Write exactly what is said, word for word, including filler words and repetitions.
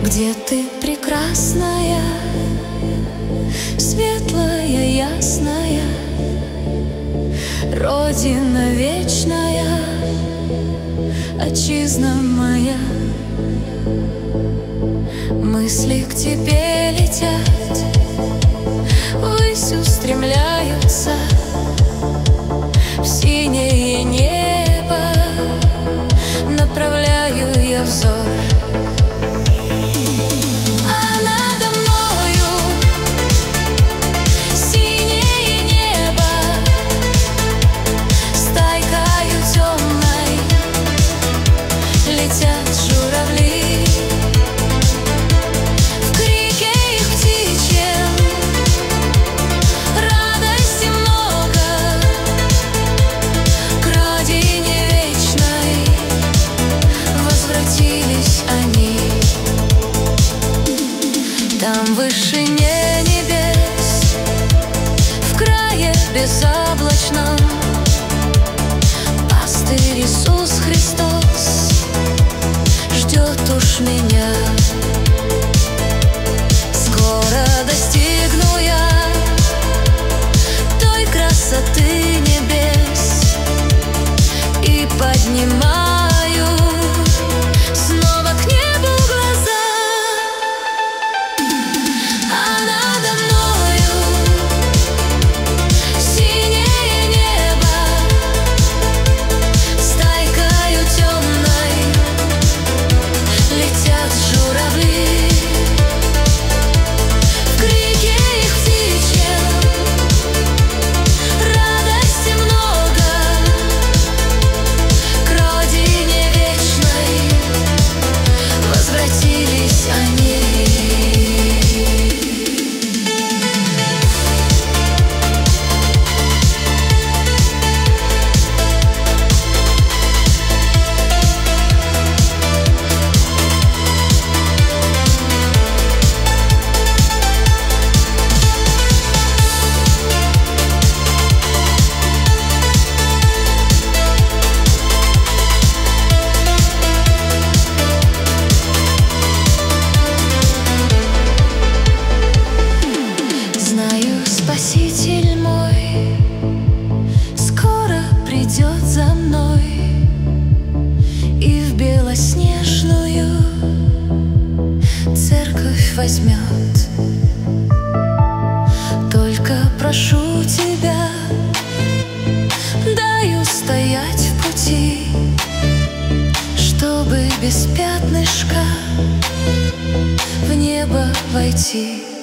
Где ты, прекрасная, светлая, ясная, Родина вечная, отчизна моя? Мысли к тебе летят, ввысь устремляются, в синее небо направляю я взор. Там в вышине небес, в крае безоблачном, пастырь Иисус Христос ждет уж меня. Скоро достигну я той красоты небес и поднимаю снова к небу глаза. Спаситель мой скоро придет за мной и в белоснежную церковь возьмет. Только прошу тебя, дай устоять в пути, чтобы без пятнышка в небо войти.